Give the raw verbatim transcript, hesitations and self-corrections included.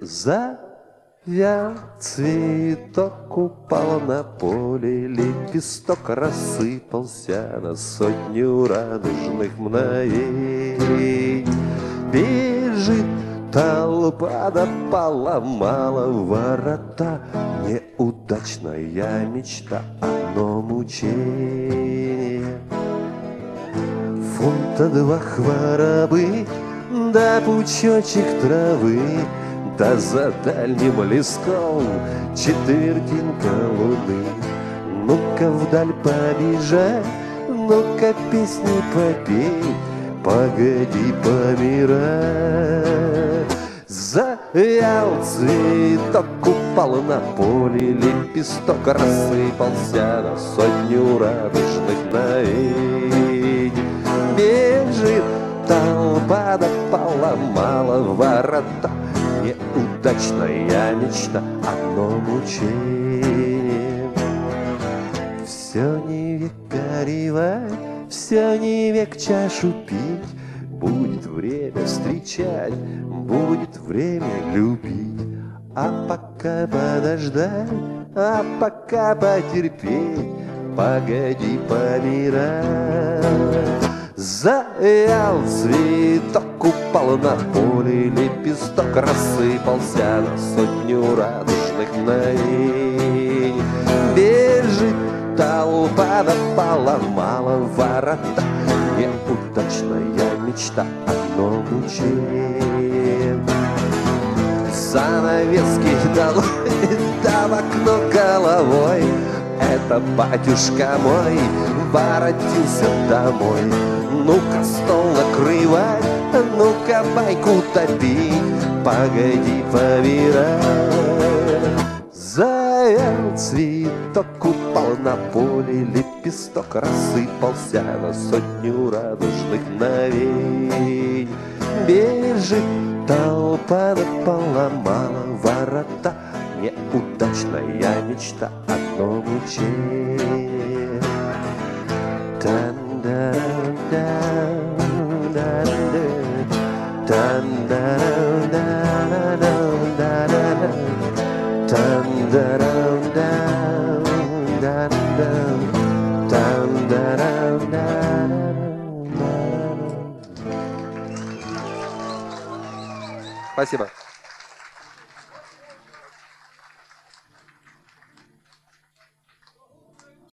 Завял цветок, упал на поле, лепесток рассыпался на сотню радужных мгновений. Бежит толпа, да поломала ворота, неудачная мечта, одно мучение. Фунта два хворобы, да пучочек травы, да за дальним леском четвертинка луны. Ну-ка вдаль побежать, ну-ка песни попей, погоди помирать. Завял цветок, упал на поле, лепесток рассыпался на сотню радужных мгновений. Бежит толпа, да поломала ворота, неудачная мечта, одно мучение. Все не век горевать, все не век чашу пить, будет время встречать, будет время любить. А пока подождать, а пока потерпеть, погоди помирать. Завял цветок, упал на поле, лепесток рассыпался на сотню радужных мгновений. Бежит толпа, да поломала ворота, неудачная мечта, одно мучение. Занавески долой, да в окно головой, это батюшка мой воротился домой. Ну-ка стол накрывай, ну-ка байку топи, погоди помирать. Завял цветок, упал на поле, лепесток рассыпался на сотню радужных мгновений. Бежит толпа, да поломала ворота, неудачная мечта, одно мучение. Спасибо.